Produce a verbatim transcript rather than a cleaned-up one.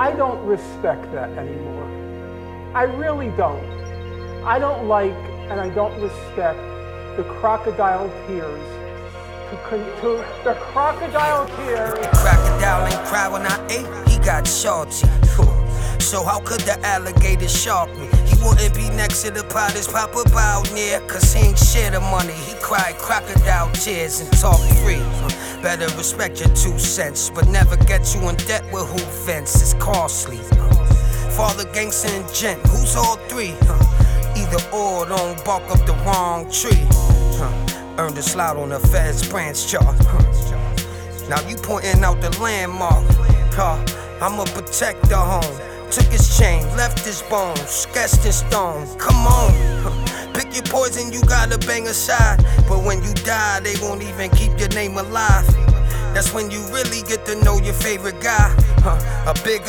I don't respect that anymore. I really don't. I don't like and I don't respect the crocodile tears. To, con- to the crocodile tears. Crocodile ain't cry when I ate, he got salty. So how could the alligator shark me? He wouldn't be next to the pot his papa bowed near, cause he ain't share the money. He cried crocodile tears and talked free. Better respect your two cents, but never get you in debt with who vents. It's costly. Father, gangster, and gent, who's all three? Either or, don't bark up the wrong tree. Earned a slot on the Fed's branch chart. Now you pointing out the landmark. I'ma protect the home. Took his chain, left his bones, sketched in stone. Come on, pick your poison, you gotta bang aside. But when you die, they won't even keep your name alive. That's when you really get to know your favorite guy. A big